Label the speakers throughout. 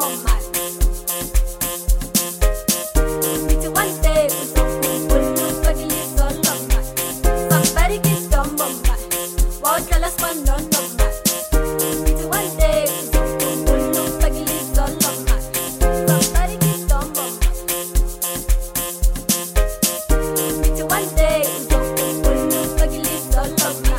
Speaker 1: mal. Bitte one day uzokhumbula ufakile mal. Somebody get dumb mal. Wawuhlala sibanono mal. Bitte one day uzokhumbula ufakile mal. Somebody get dumb mal. Bitte one day uzokhumbula ufakile mal.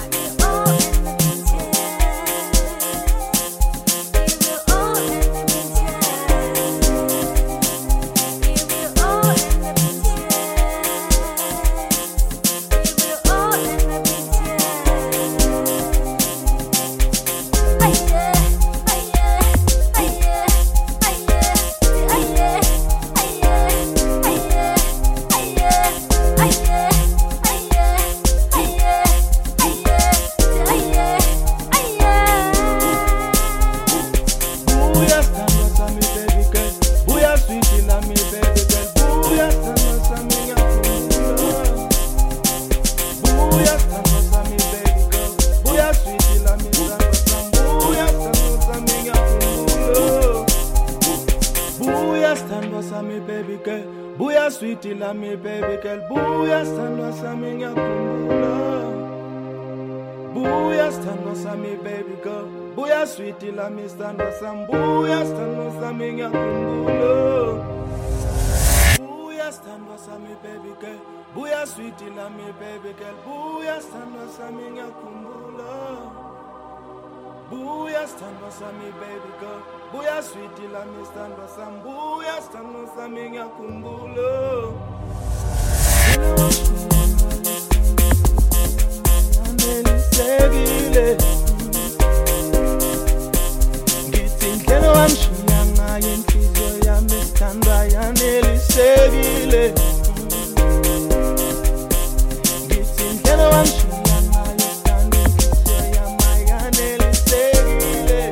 Speaker 2: Buya sweetie la mi baby girl, buya stand sami ngiyakhumbula. Buya stand sami baby girl, buya sweetie la mi stand sami, buya stand sami ngiyakhumbula. Buya stand sami baby girl, buya sweetie la mi baby girl, buya stand sami ngiyakhumbula. Buya stand sami baby girl, buya sweetie la mi stand sami, buya stand sami ngiyakhumbula. Anelisekile ngithi indlela wamshiya ngayo inhliziyo yami esithandwa yanelisekile ngithi indlela wamshiya ngayo esithandwa inhliziyo yami yanelisekile.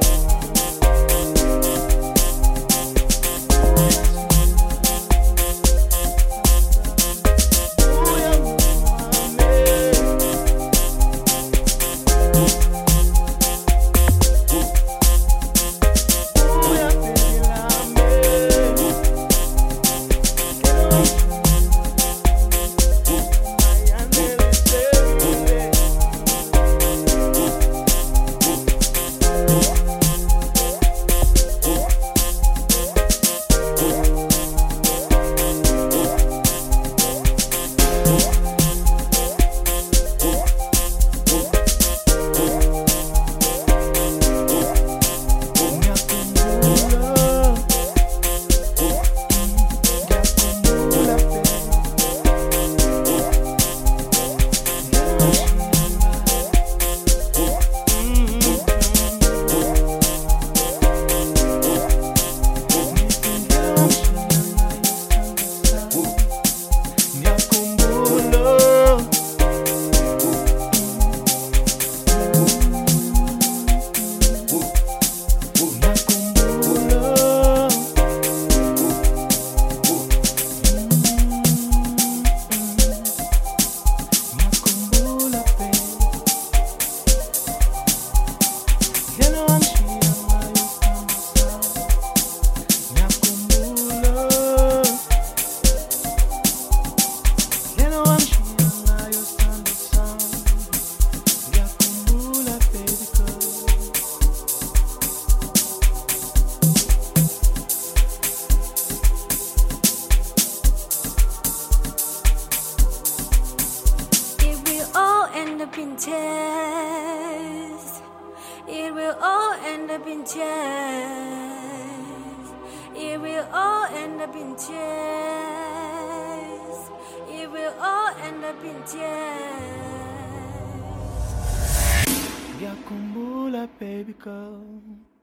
Speaker 2: It will all end up in tears. It will all end up in tears. It will all end up in tears. Ngiyakhumbula baby girl.